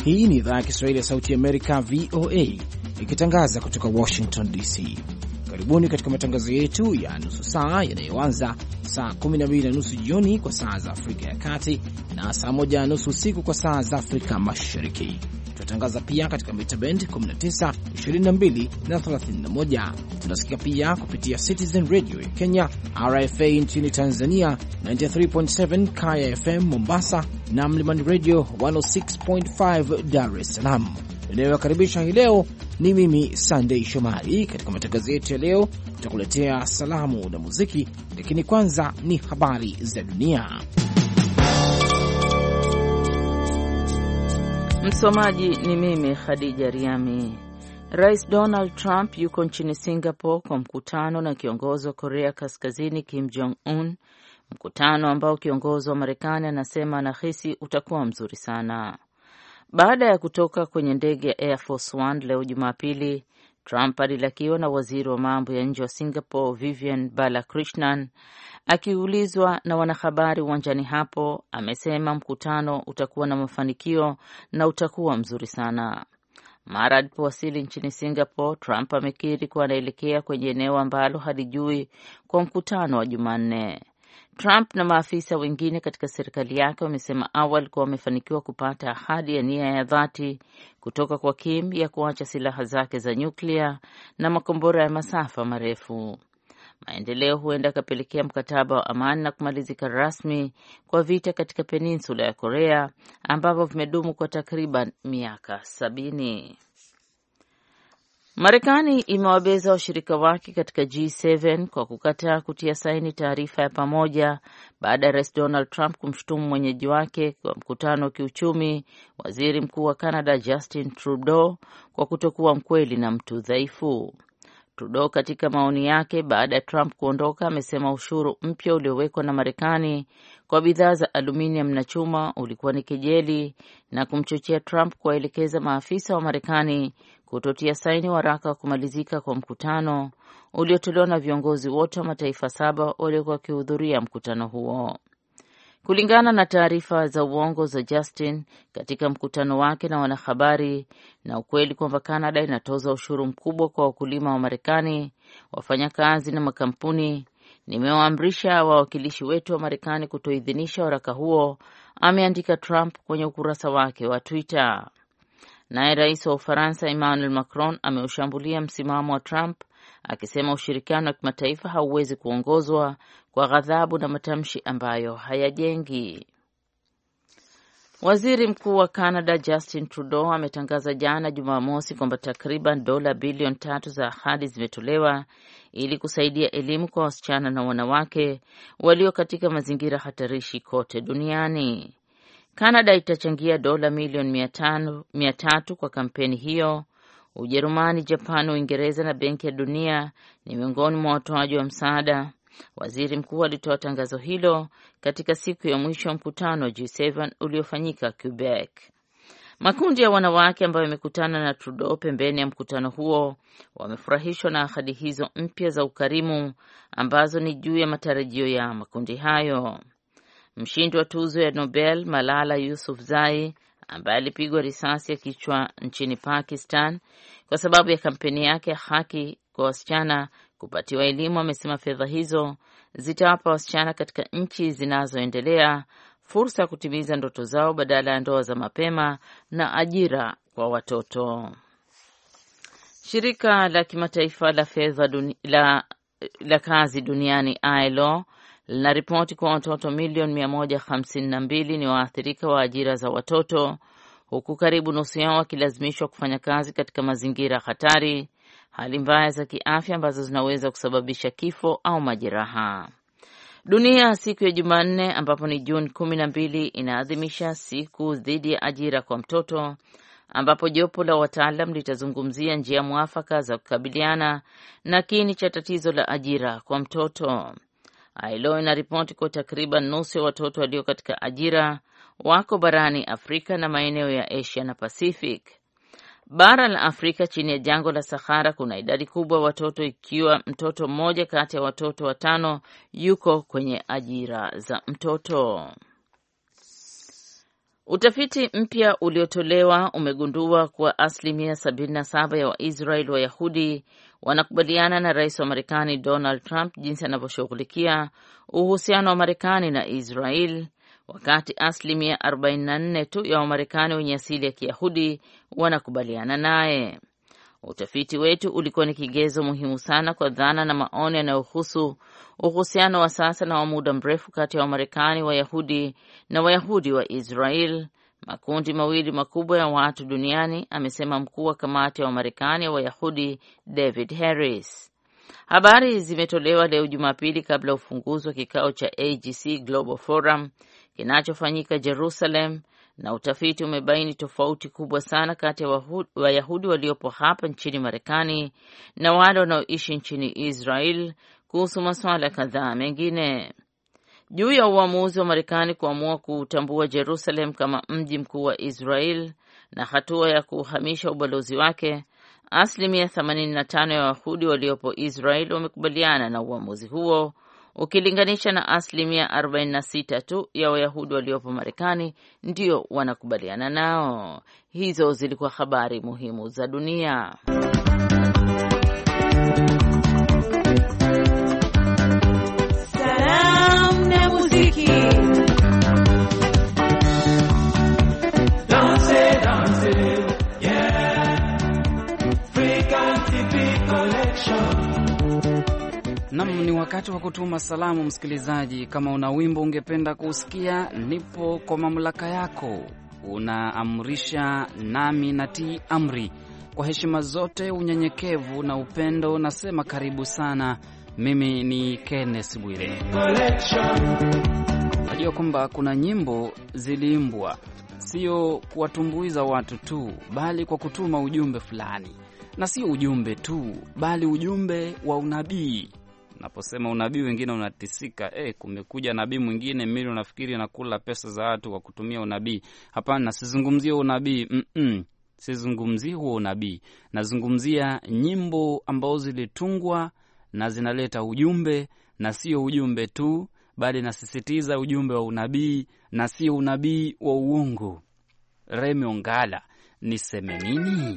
Hii ni idhaa ya Kiswahili ya Sauti ya Amerika, VOA, ikitangaza kutoka Washington DC. Karibuni katika matangazo yetu ya nusu saa yanayoanza saa 12:30 jioni kwa saa za Afrika ya Kati na saa 1:30 usiku kwa saa za Afrika Mashariki. Tunatangaza pia katika mita band 19, 22 na 31. Tunasikia pia kupitia Citizen Radio ya Kenya, RFA nchini Tanzania, 93.7 Kaya FM Mombasa na Mlimani Radio 106.5 Dar es Salaam. Ninayowakaribisha hii leo ni mimi Sunday Shomari. Katika matangazo yetu ya leo tutakuletea salamu na muziki, lakini kwanza ni habari za dunia. Msomaji ni mimi Khadija Riami. Rais Donald Trump yuko nchini Singapore kwa mkutano na kiongozi wa Korea Kaskazini Kim Jong-un, mkutano ambao kiongozi wa Marekani anasema anahisi utakuwa mzuri sana. Baada ya kutoka kwenye ndege ya Air Force One leo Jumapili, Trump alilakiwa na waziri wa mambo ya nje wa Singapore Vivian Balakrishnan. Akiulizwa na wanahabari uwanjani hapo, amesema mkutano utakuwa na mafanikio na utakuwa mzuri sana. Mara alipowasili nchini Singapore, Trump amekiri kuwa anaelekea kwenye eneo ambalo halijui kwa mkutano wa Jumanne. Trump na maafisa wengine katika serikali yake wamesema awali kuwa wamefanikiwa kupata ahadi ya nia ya dhati kutoka kwa Kim ya kuacha silaha zake za nyuklia na makombora ya masafa marefu. Maendeleo huenda yakapelekea mkataba wa amani na kumalizika rasmi kwa vita katika peninsula ya Korea ambavyo vimedumu kwa takriban miaka 70. Marekani imewabeza washirika wake katika G7 kwa kukataa kutia saini taarifa ya pamoja baada ya Rais Donald Trump kumshutumu mwenyeji wake kwa mkutano wa kiuchumi, Waziri Mkuu wa Canada Justin Trudeau, kwa kutokuwa mkweli na mtu dhaifu. Trudeau katika maoni yake baada ya Trump kuondoka amesema ushuru mpya uliowekwa na Marekani kwa bidhaa za aluminium na chuma ulikuwa ni kejeli na kumchochea Trump kuwaelekeza maafisa wa Marekani kutotia saini waraka wa kumalizika kwa mkutano uliotolewa na viongozi wote wa mataifa 7 waliokuwa wakihudhuria mkutano huo. Kulingana na taarifa za uongo za Justin katika mkutano wake na wanahabari na ukweli kwamba Canada inatoza ushuru mkubwa kwa wakulima wa Marekani, wafanyakazi na makampuni, nimewaamrisha wawakilishi wetu wa Marekani kutoidhinisha waraka huo, ameandika Trump kwenye ukurasa wake wa Twitter. Naye rais wa Ufaransa Emmanuel Macron ameushambulia msimamo wa Trump akisema ushirikiano wa kimataifa hauwezi kuongozwa kwa ghadhabu na matamshi ambayo hayajengi. Waziri Mkuu wa Canada Justin Trudeau ametangaza jana Jumamosi kwamba takriban dola bilioni 3 za ahadi zimetolewa ili kusaidia elimu kwa wasichana na wanawake walio katika mazingira hatarishi kote duniani. Canada itachangia dola milioni 300 kwa kampeni hiyo. Ujerumani, Japan, Uingereza na Benki ya Dunia ni miongoni mwa watoaji wa msaada. Waziri mkuu alitoa tangazo hilo katika siku ya mwisho wa mkutano wa G7 uliofanyika Quebec. Makundi ya wanawake ambayo yamekutana na Trudeau pembeni ya mkutano huo wamefurahishwa na ahadi hizo mpya za ukarimu ambazo ni juu ya matarajio ya makundi hayo. Mshindi wa tuzo ya Nobel Malala Yousafzai, ambaye alipigwa risasi ya kichwa nchini Pakistan kwa sababu ya kampeni yake ya haki kwa wasichana kupatiwa elimu, amesema fedha hizo zitawapa wasichana katika nchi zinazoendelea fursa ya kutimiza ndoto zao badala ya ndoa za mapema na ajira kwa watoto. Shirika la kimataifa la fedha la kazi duniani ILO linaripoti kwa watoto milioni 152 ni waathirika wa ajira za watoto, huku karibu nusu yao wakilazimishwa kufanya kazi katika mazingira hatari, hali mbaya za kiafya ambazo zinaweza kusababisha kifo au majeraha. Dunia siku ya Jumanne, ambapo ni Juni 12, inaadhimisha siku dhidi ya ajira kwa mtoto, ambapo jopo la wataalam litazungumzia njia mwafaka za kukabiliana na kiini cha tatizo la ajira kwa mtoto. ILO inaripoti kwa takriban nusu ya watoto walio katika ajira wako barani Afrika na maeneo ya Asia na Pacific. Bara la Afrika chini ya jangwa la Sahara kuna idadi kubwa ya watoto, ikiwa mtoto mmoja kati ya watoto 5 yuko kwenye ajira za mtoto. Utafiti mpya uliotolewa umegundua kuwa 77% ya Waisraeli Wayahudi wanakubaliana na rais wa Marekani Donald Trump jinsi anavyoshughulikia uhusiano wa Marekani na Israel, wakati 44% tu ya Wamarekani wenye asili ya Kiyahudi wanakubaliana naye. Utafiti wetu ulikuwa ni kigezo muhimu sana kwa dhana na maoni yanayohusu uhusiano wa sasa na wa muda mrefu kati ya Wamarekani Wayahudi na Wayahudi wa Israel, makundi mawili makubwa ya watu duniani, amesema mkuu wa kamati ya Wamarekani ya Wayahudi David Harris. Habari zimetolewa leo Jumapili kabla ya ufunguzi wa kikao cha AGC Global Forum kinachofanyika Jerusalem, na utafiti umebaini tofauti kubwa sana kati ya Wayahudi waliopo hapa nchini Marekani na wale wanaoishi nchini Israel kuhusu masuala kadhaa mengine. Juu ya uamuzi wa Marekani kuamua kutambua Jerusalem kama mji mkuu wa Israel na hatua ya kuhamisha ubalozi wake, 85% ya Wayahudi waliopo Israel wamekubaliana na uamuzi huo, ukilinganisha na 46% tu ya Wayahudi waliopo Marekani ndio wanakubaliana nao. Hizo zilikuwa habari muhimu za dunia. Salamu na muziki. Dance, dance, yeah. Frequency TV collection. Naam, ni wakati wa kutuma salamu msikilizaji. Kama una wimbo ungependa kusikia, nipo kwa mamlaka yako. Unaamrisha nami natii amri. Kwa heshima zote, unyenyekevu na upendo, nasema karibu sana. Mimi ni Kenneth Bwire. Najua kwamba kuna nyimbo ziliimbwa sio kuwatumbuiza watu tu, bali kwa kutuma ujumbe fulani. Na sio ujumbe tu, bali ujumbe wa unabii. Naposema unabii wengine unatisika, kumekuja nabii mwingine mimi unafikiri anakula pesa za watu kwa kutumia unabii. Hapana, sizungumzie unabii. Sizungumzie huo unabii. Nazungumzia nyimbo ambazo zilitungwa na zinaleta ujumbe, na sio ujumbe tu, bali nasisitiza ujumbe wa unabii na sio unabii wa uongo. Remi Ongala, niseme nini?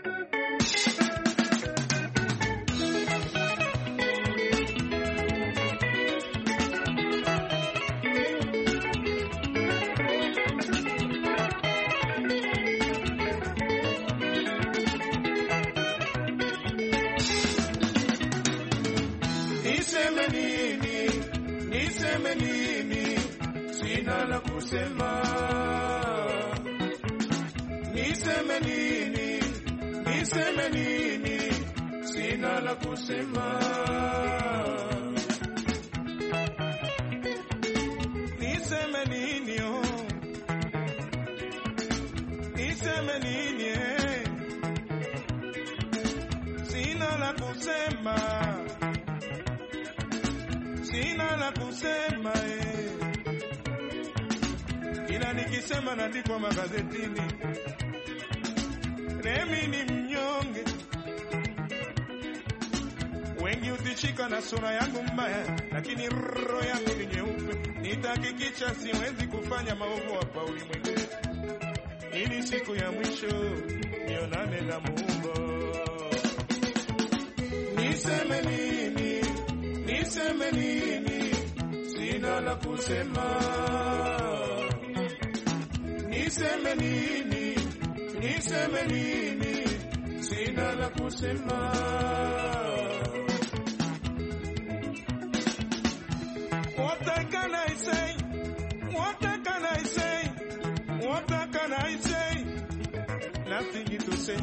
Niseme nini, sina la kusema. Niseme nini, sina la kusema. Niseme nini, niseme nini, sina la kusema. Sina la kusema, Kila nikisema naandikwa magazetini. Remi ni mnyonge, wengi utishika na sura yangu mbaya, lakini roho yangu ni nyeupe. Nitahakikisha siwezi kufanya maovu hapa ulimwenguni. Hii ni siku ya mwisho, nionane na Mungu. Niseme nini, niseme nini, sina la kusema. Niseme nini, sina la kusema. What can I say? What can I say? What can I say? Nothing to say.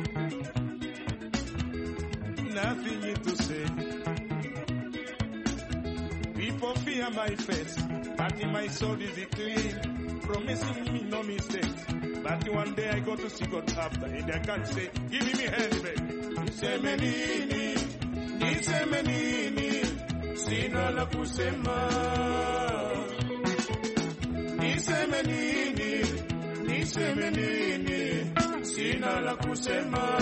Nothing to say. People fear my face, but in my soul is it clean, promising me no mistakes. But one day I go to see God after, and I can't say, give me hand, baby. Niseme nini, sina la kusema. Niseme nini, sina la kusema.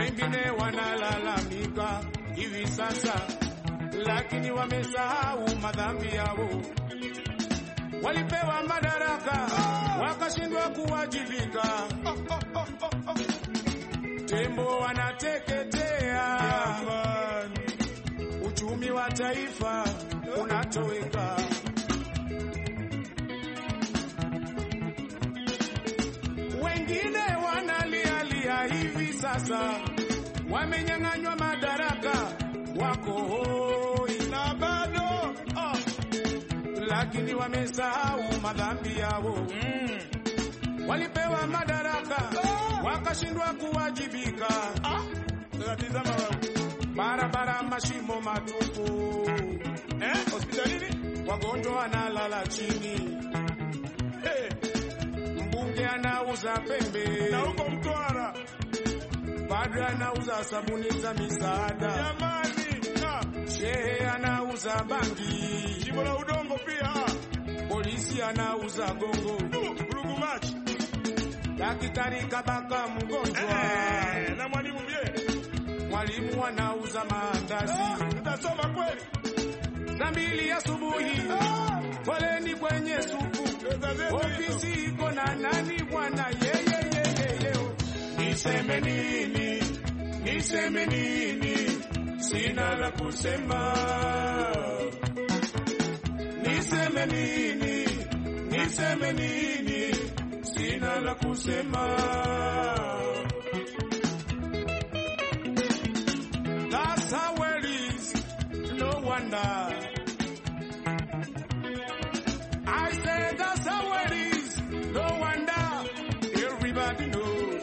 Wengine wanalalamika hivi sasa, lakini wamesahau madhambi yao. Walipewa madaraka wakashindwa kuwajibika. Tembo wanateketea, uchumi wa taifa unatoweka. Wengine wanalialia hivi sasa, wamenyang'anywa madaraka, wako hoi na bado lakini wamesahau madhambi yao. Walipewa madaraka wakashindwa kuwajibika. Tazama barabara mashimo matupu, hospitalini wagonjwa wanalala chini. Mbunge anauza pembe na huko Mtwara, padre anauza sabuni za misaada. Jamani, shehe anauza bangi, jimbo la udongo pia. Polisi anauza gongo, vurugu machi. Daktari kabaka mgonjwa, na mwalimu bie. Mwalimu anauza maandazi. Tutasoma kweli. Saa 2 asubuhi, foleni kwenye supu. Ofisi iko na nani bwana? Yeye. Niseme nini? Niseme nini? Sina la kusema. Niseme nini? Niseme nini? Sina la kusema. That's how it is. No wonder. I say that's how it is. No wonder. Everybody knows.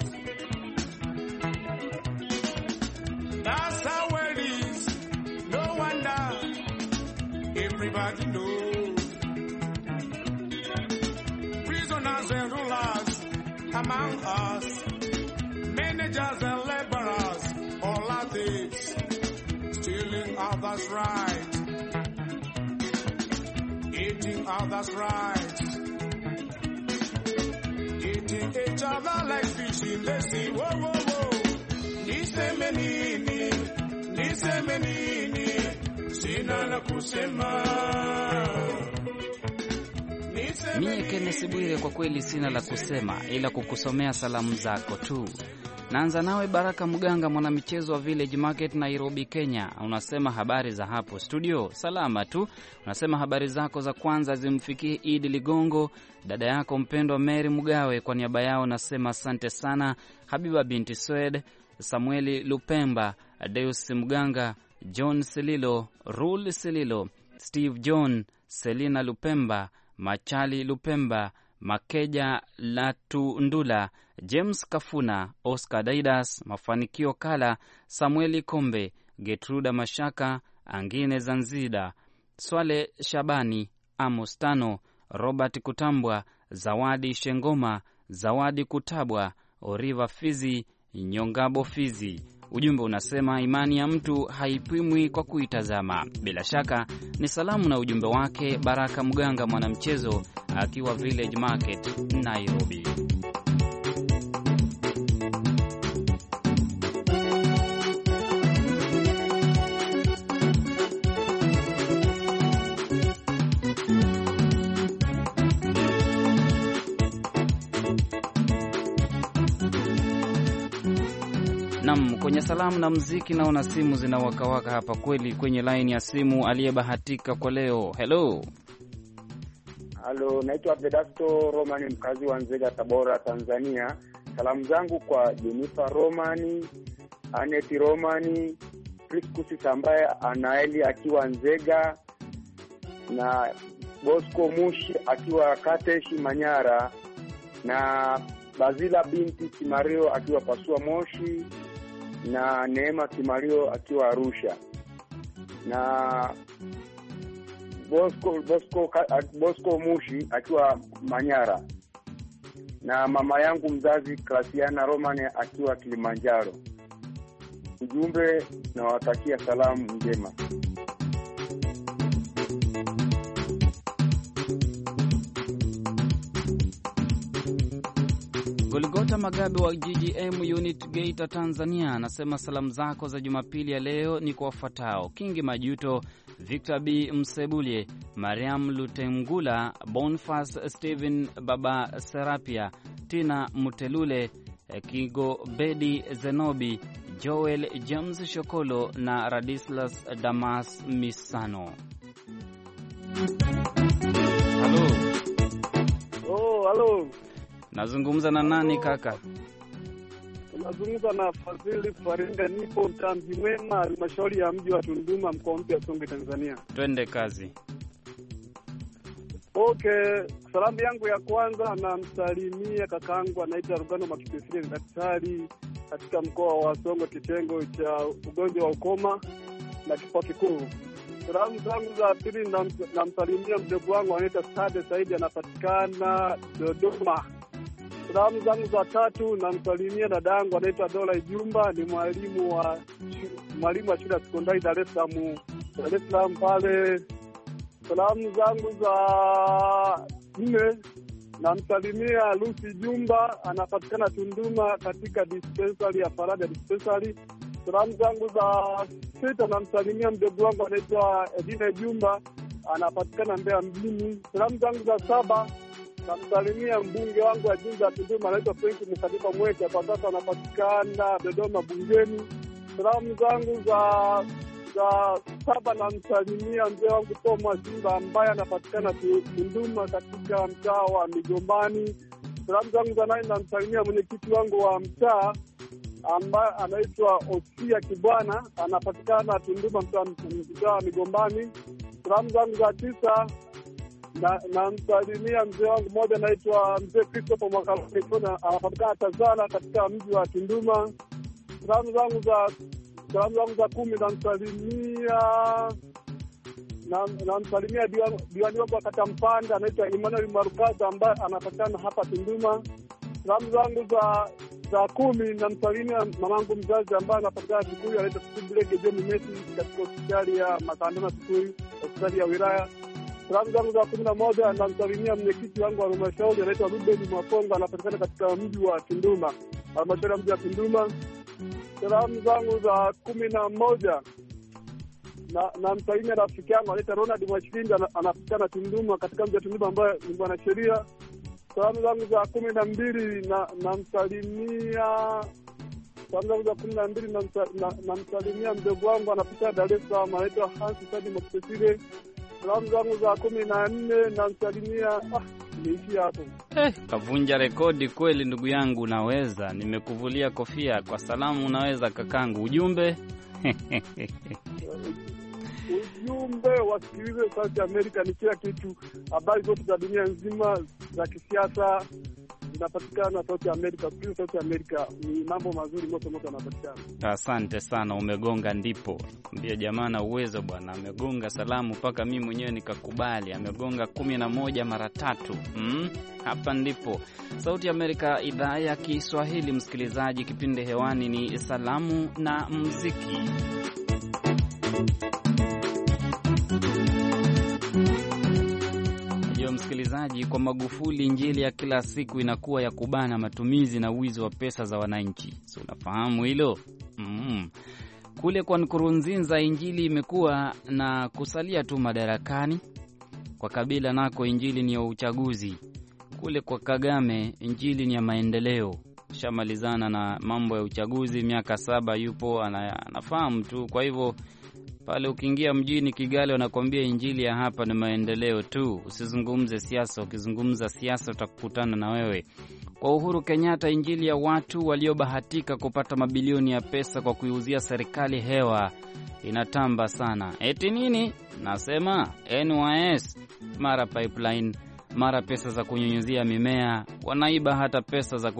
That's how it is. No wonder. Everybody knows. Prisoners and rulers among us, managers and laborers, all are thieves, stealing others' rights, eating others' rights, eating each other like fish in the sea. Whoa, whoa, whoa. Niseme nini? Niseme nini? Sina la kusema. Mie Kenneth Bwire, kwa kweli sina la kusema ila kukusomea salamu zako tu. Naanza nawe Baraka Mganga, mwanamichezo wa Village Market, Nairobi, Kenya. Unasema habari za hapo studio? Salama tu. Unasema habari zako za kwanza zimfikie Idi Ligongo, dada yako mpendwa Mary Mugawe. Kwa niaba yao nasema asante sana. Habiba binti Swed, Samueli Lupemba, Deus Mganga, John Selilo, Rule Selilo, Steve John, Selina Lupemba, Machali Lupemba, Makeja Latundula, James Kafuna, Oscar Daidas, Mafanikio Kala, Samueli Kombe, Getruda Mashaka, Angine Zanzida, Swale Shabani, Amos Tano, Robert Kutambwa, Zawadi Shengoma, Zawadi Kutabwa, Oriva Fizi, Nyongabo Fizi. Ujumbe unasema imani ya mtu haipimwi kwa kuitazama. Bila shaka ni salamu na ujumbe wake Baraka Mganga, mwanamchezo akiwa Village Market, Nairobi. Kwenye salamu na muziki naona simu zinawakawaka hapa kweli. Kwenye line ya simu aliyebahatika kwa leo. Hello. Halo, naitwa Vedasto Romani, mkazi wa Nzega, Tabora, Tanzania. Salamu zangu kwa Jennifer Romani, Aneti Romani, Priscus ambaye Anaeli akiwa Nzega, na Bosco Mushi akiwa Kateshi Manyara, na Bazila binti Kimario akiwa Pasua Moshi, na Neema Kimario akiwa Arusha, na Bosco Mushi akiwa Manyara, na mama yangu mzazi Klasiana Romane akiwa Kilimanjaro. Ujumbe, nawatakia salamu njema. Goligota Peter Magabe wa GGM Unit Geita, Tanzania, anasema salamu zako za Jumapili ya leo ni kwa wafuatao: Kingi Majuto, Victor B Msebulye, Mariam Lutengula, Bonfas Steven, Baba Serapia, Tina Mutelule, Kigo Bedi Zenobi, Joel James Shokolo na Radislas Damas Misano. Halo. Halo. Nazungumza na nani kaka? Nazungumza na Fadhili Faringa, nipo Mtamzi Mwema, halmashauri ya mji wa Tunduma, mkoa mpya Songwe, Tanzania. Twende kazi. Okay, salamu yangu ya kwanza namsalimia kakaangu anaitwa Rugano Makipesile, daktari katika mkoa wa Songwe, kitengo cha ugonjwa wa ukoma na kifua kikuu. Salamu zangu za pili namsalimia mdogo wangu anaitwa Sade Saidi, anapatikana Dodoma. Salamu zangu za tatu namsalimia dadangu anaitwa Dola Jumba, ni mwalimu wa shule ya sekondari Dar es Salaam pale. Salamu zangu za nne namsalimia Lucy Jumba, anapatikana Tunduma katika dispensary ya Faraja dispensary. Salamu zangu za sita namsalimia mdogo wangu anaitwa Edina Jumba, anapatikana Mbeya mjini. Salamu zangu za saba namsalimia mbunge wangu wa jimbo la Tunduma anaitwa Frank Mkadipa Mwete, kwa sasa anapatikana Dodoma bungeni. Salamu zangu za saba namsalimia mzee wangu Thomas Simba ambaye anapatikana Tunduma katika mtaa wa Migombani. Salamu zangu za nane namsalimia mwenyekiti wangu wa mtaa ambaye anaitwa Osia Kibwana, anapatikana Tunduma mtaa wa Migombani. Salamu zangu za tisa namsalimia mzee wangu mmoja anaitwa mzee Christopher Mwakaloni, anapatikana Tazara katika mji wa Tunduma. Salamu zangu za 10 namsalimia diwani wangu wa kata Mpanda anaitwa Emmanuel Marukaza ambaye anapatikana hapa Tunduma. Salamu zangu za 10 namsalimia mamangu mzazi ambaye anapatikana Kikuyu anaitwa Sibilege John Messi katika hospitali ya Makandana Kikuyu, hospitali ya wilaya. Salamu zangu za 11 namsalimia mwenyekiti wangu wa halmashauri anaitwa Ruben Mwaponga, anapatikana katika mji wa Tunduma, halmashauri ya mji wa Tunduma. Salamu zangu za 11 namsalimia rafiki yangu anaitwa Ronald Mwashindi, anapatikana Tunduma katika mji wa Tunduma ambaye ni mwanasheria. Salamu zangu za 12 namsalimia namsalimia mdogo wangu anapatikana Dar es Salaam anaitwa Hansi Sadi Mokesile. Salamu zangu za 14 namsalimia niishi hapo. Kavunja rekodi kweli ndugu yangu, unaweza. Nimekuvulia kofia kwa salamu, unaweza kakangu. Ujumbe wasikilize Sauti Amerika, ni kila kitu. Habari zote za dunia nzima za kisiasa zinapatikana Sauti Amerika. Sikiliza Sauti Amerika, ni mambo mazuri moto yanapatikana. Asante sana, umegonga ndipo. Mbia jamaa na uwezo bwana, amegonga salamu mpaka mimi mwenyewe nikakubali. Amegonga 11 mara 3. Hapa ndipo Sauti Amerika, idhaa ya Kiswahili. Msikilizaji, kipindi hewani ni salamu na muziki. Msikilizaji, kwa Magufuli injili ya kila siku inakuwa ya kubana matumizi na wizi wa pesa za wananchi. Si unafahamu hilo? Kule kwa Nkurunziza injili imekuwa na kusalia tu madarakani. Kwa Kabila nako injili ni ya uchaguzi. Kule kwa Kagame injili ni ya maendeleo. Shamalizana na mambo ya uchaguzi, miaka 7 yupo, anafahamu tu. Kwa hivyo pale ukiingia mjini Kigali wanakuambia injili ya hapa ni maendeleo tu, usizungumze siasa. Ukizungumza siasa utakutana na wewe. Kwa Uhuru Kenyatta injili ya watu waliobahatika kupata mabilioni ya pesa kwa kuiuzia serikali hewa inatamba sana. Eti nini? Nasema NYS, mara pipeline, mara pesa za kunyunyuzia mimea, wanaiba hata pesa za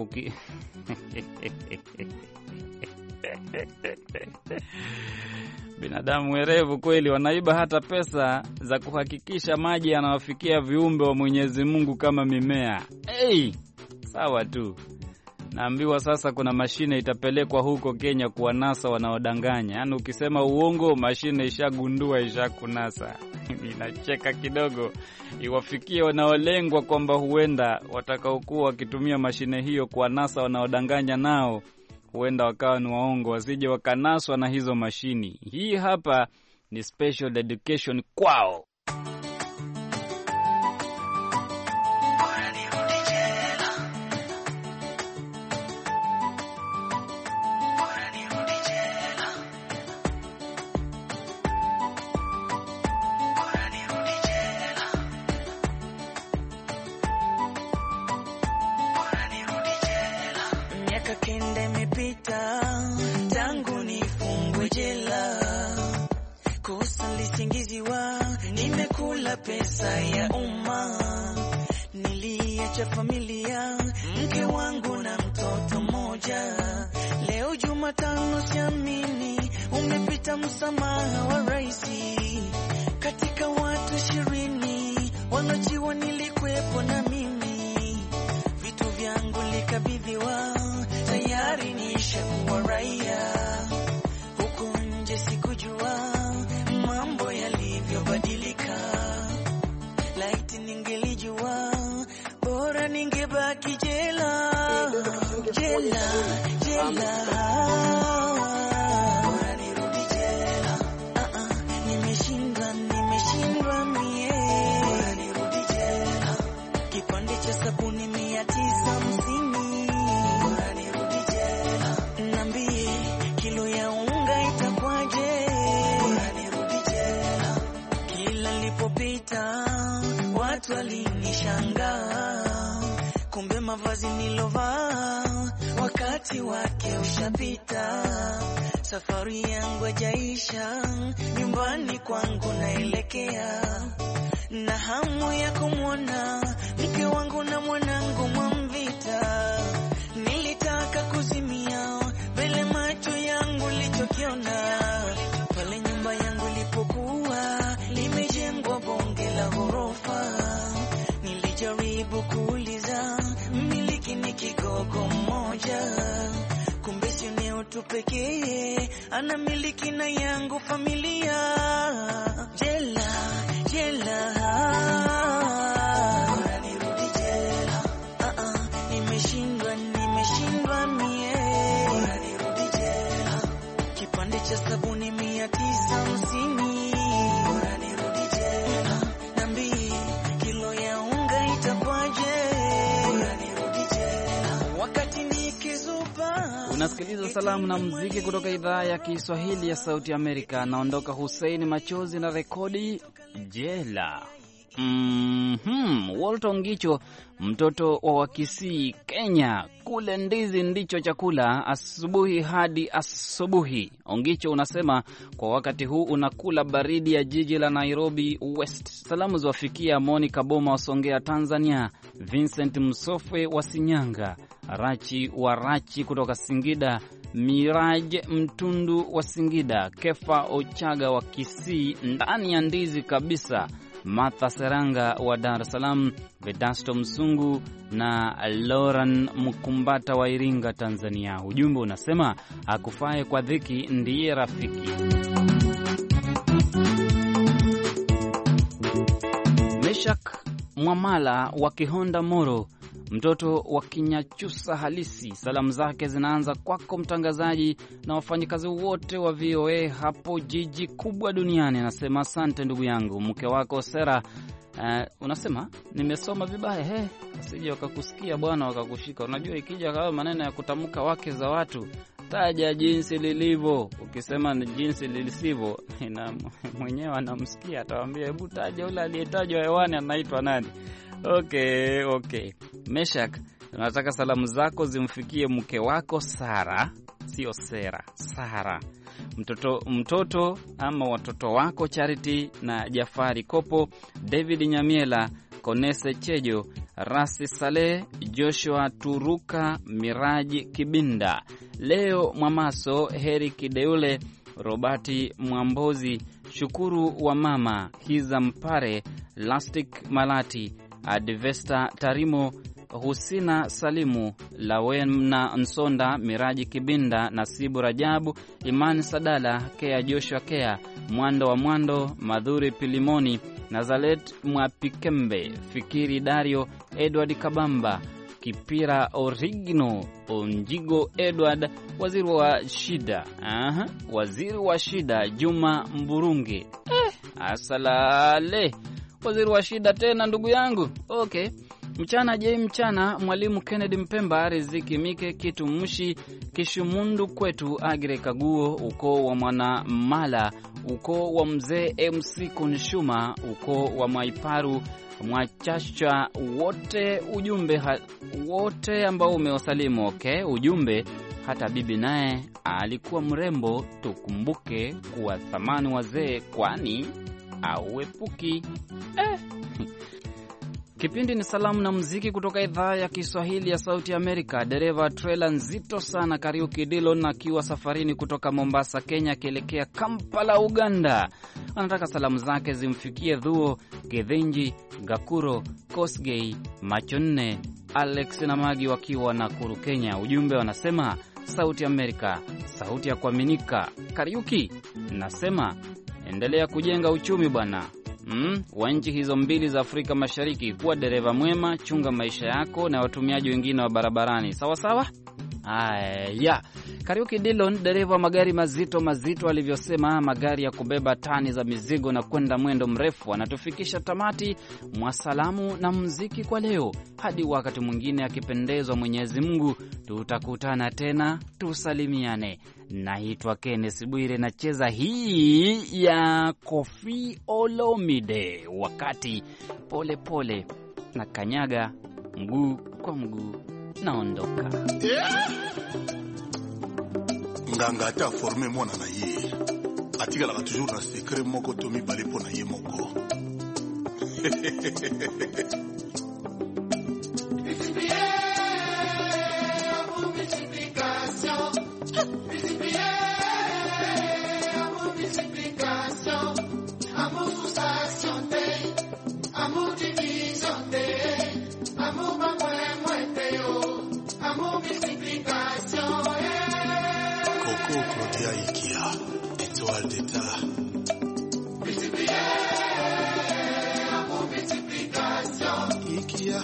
binadamu werevu kweli, wanaiba hata pesa za kuhakikisha maji yanawafikia viumbe wa Mwenyezi Mungu kama mimea. Sawa tu. Naambiwa sasa kuna mashine itapelekwa huko Kenya kuwanasa wanaodanganya. Yaani ukisema uongo, mashine ishagundua, ishakunasa. Ninacheka kidogo. Iwafikie wanaolengwa kwamba huenda watakaokuwa wakitumia mashine hiyo kuwanasa wanaodanganya, nao huenda wakawa ni waongo, wasije wakanaswa na hizo mashini. Hii hapa ni special education kwao. Pesa ya umma niliacha familia, mke wangu na mtoto mmoja. Leo Jumatano, siamini umepita msamaha wa raisi. Katika watu 20 wanajiwa nilikuwepo na mimi. Vitu vyangu likabidhiwa, tayari nishakuwa raia. Huko nje sikujua mambo yalivyobadilika. Laiti ningelijua, bora ningebaki jela. Jela, jela. Bora nirudi jela. Nimeshindwa mie. Bora nirudi jela. Kipande cha sabuni 950. Bora nirudi jela. Niambie kilo ya unga itakwaje? Bora nirudi jela. Kila nilipopita watu walinishangaa, kumbe mavazi nilovaa wakati wake ushapita. Safari yangu hajaisha, nyumbani kwangu naelekea, na hamu ya kumwona mke wangu na mwanangu Mwamvita. Nilitaka kuzimia mbele macho yangu lichokiona pale nyumba yangu ilipokuwa limejengwa bonge la ghorofa. Nilijaribu kuuliza mmiliki ni kigogo mmoja, kumbe si eneo tu pekee, ana miliki na yangu familia. Jela, jela. Bora nirudi jela. Nimeshindwa mie. Bora nirudi jela. Kipande cha sabuni 950. Bora nirudi jela. Niambie kilo ya unga itakwaje? Bora nirudi jela. Wakati nikizuba. Unasikiliza salamu na muziki kutoka idhaa ya Kiswahili ya Sauti Amerika. Naondoka Hussein Machozi na rekodi Jela. Walter Ongicho, mtoto wa Wakisii, Kenya. Kule ndizi ndicho chakula asubuhi hadi asubuhi. Ongicho unasema kwa wakati huu unakula baridi ya jiji la Nairobi West. Salamu ziwafikia Monica Boma wa Songea, Tanzania, Vincent Msofwe wa Sinyanga, Rachi wa Rachi kutoka Singida, Miraj Mtundu wa Singida, Kefa Ochaga wa Kisii, ndani ya ndizi kabisa, Martha Seranga wa Dar es Salaam, Vedasto Msungu na Lauren Mkumbata wa Iringa, Tanzania. Ujumbe unasema akufae kwa dhiki ndiye rafiki. Meshak Mwamala wa Kihonda Moro, mtoto wa Kinyachusa halisi. Salamu zake zinaanza kwako mtangazaji na wafanyikazi wote wa VOA hapo jiji kubwa duniani. Anasema asante ndugu yangu. Mke wako Sera, unasema nimesoma vibaya, asije wakakusikia bwana wakakushika. Unajua ikija kama maneno ya kutamka wake za watu, taja jinsi lilivyo. Ukisema ni jinsi lilisivyo, na mwenyewe anamsikia, atawaambia hebu taja yule aliyetajwa hewani anaitwa nani. Okay. Meshak, tunataka salamu zako zimfikie mke wako Sara, sio Sera, Sara. Mtoto ama watoto wako Charity na Jafari Kopo, David Nyamiela, Konese Chejo, Rasi Saleh, Joshua Turuka, Miraji Kibinda, Leo Mwamaso, Heri Kideule, Robati Mwambozi, Shukuru wa Mama, Hiza Mpare, Lastic Malati, Advesta Tarimo, Husina Salimu, Lawena Nsonda, Miraji Kibinda, Nasibu Rajabu, Imani Sadala, Kea Joshua Kea, Mwando wa Mwando, Madhuri Pilimoni, Nazaret Mwapikembe, Fikiri Dario, Edward Kabamba, Kipira Origino, Onjigo Edward, Waziri wa Shida, Waziri wa Shida, Juma Mburunge. Asalale, Waziri wa Shida tena ndugu yangu. Okay. Mchana je mchana, Mwalimu Kennedy Mpemba, Riziki Mike, Kitu Mushi, Kishumundu Kwetu, Agire Kaguo, ukoo wa Mwana Mala, ukoo wa Mzee MC Kunshuma, ukoo wa Maiparu, Mwachacha, wote ujumbe wote ambao umewasalimu. Okay, ujumbe hata bibi naye alikuwa mrembo, tukumbuke kuwa thamani wazee kwani auepuki. Kipindi ni salamu na muziki kutoka idhaa ya Kiswahili ya Sauti ya Amerika. Dereva trailer nzito sana Kariuki Dillon akiwa safarini kutoka Mombasa, Kenya akielekea Kampala, Uganda. Anataka salamu zake zimfikie Dhuo, Gedhenji, Gakuro, Kosgei, Machonne, Alex na Magi wakiwa Nakuru, Kenya. Ujumbe wanasema Sauti ya Amerika, sauti ya kuaminika. Kariuki, nasema endelea kujenga uchumi bwana. Wa nchi hizo mbili za Afrika Mashariki. Kuwa dereva mwema, chunga maisha yako na watumiaji wengine wa barabarani. Sawa sawa? Aya. Kariuki Dillon, dereva magari mazito alivyosema, magari ya kubeba tani za mizigo na kwenda mwendo mrefu. Anatufikisha tamati mwa salamu na muziki kwa leo. Hadi wakati mwingine akipendezwa Mwenyezi Mungu, tutakutana tena, tusalimiane. Naitwa Kenneth Bwire, nacheza hii ya Koffi Olomide, wakati pole pole na kanyaga mguu kwa mguu naondoka. Nganga ata forme mwana na ye atikala ka toujours na secret moko to mibale po na ye moko. Claudia Ikia, étoile d'État. Amour multiplication. Ikia.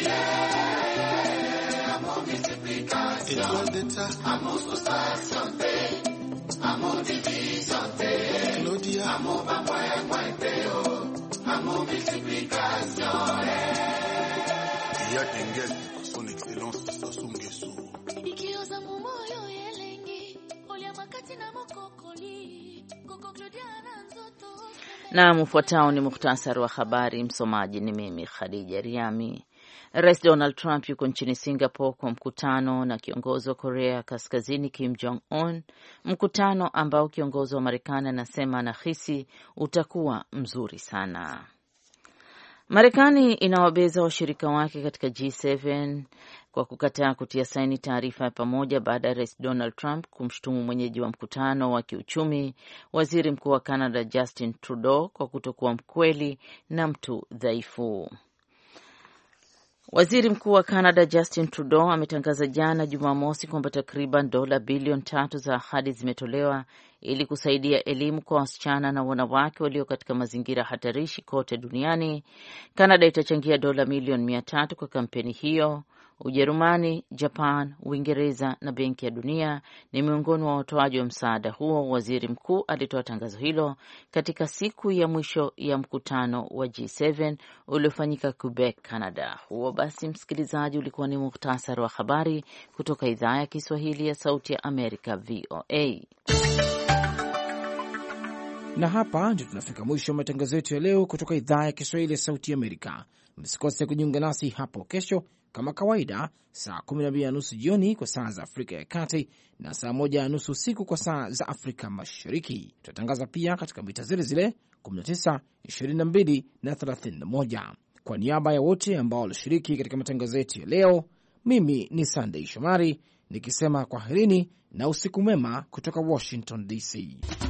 Amour multiplication. Étoile d'État. Amour sous-station. Amour division. Claudia. Amour moyen. Amour multiplication. Il y a Engel, son excellence Sassou Nguesso. Ikioza moyo yelengi. Na mfuatao ni muhtasari wa habari. Msomaji ni mimi Khadija Riami. Rais Donald Trump yuko nchini Singapore kwa mkutano na kiongozi wa Korea Kaskazini Kim Jong-un, mkutano ambao kiongozi wa Marekani anasema anahisi utakuwa mzuri sana. Marekani inawabeza washirika wake katika G7 kwa kukataa kutia saini taarifa ya pamoja baada ya Rais Donald Trump kumshutumu mwenyeji wa mkutano wa kiuchumi, Waziri Mkuu wa Canada Justin Trudeau, kwa kutokuwa mkweli na mtu dhaifu. Waziri Mkuu wa Canada Justin Trudeau ametangaza jana Jumamosi kwamba takriban dola bilioni 3 za ahadi zimetolewa ili kusaidia elimu kwa wasichana na wanawake walio katika mazingira hatarishi kote duniani. Canada itachangia dola milioni 300 kwa kampeni hiyo. Ujerumani, Japan, Uingereza na Benki ya Dunia ni miongoni mwa watoaji wa msaada huo. Waziri mkuu alitoa tangazo hilo katika siku ya mwisho ya mkutano wa G7 uliofanyika Quebec, Canada. Huo basi, msikilizaji, ulikuwa ni muhtasari wa habari kutoka idhaa ya Kiswahili ya Sauti ya Amerika, VOA. Na hapa ndio tunafika mwisho wa matangazo yetu ya leo kutoka idhaa ya Kiswahili ya Sauti ya Amerika. Msikose kujiunga nasi hapo kesho kama kawaida, saa 12:30 jioni kwa saa za Afrika ya Kati na saa 1:30 usiku kwa saa za Afrika Mashariki. Tutatangaza pia katika mita zile 19, 22 na 31. Kwa niaba ya wote ambao walishiriki katika matangazo yetu ya leo, mimi ni Sunday Shomari nikisema kwaherini na usiku mwema kutoka Washington DC.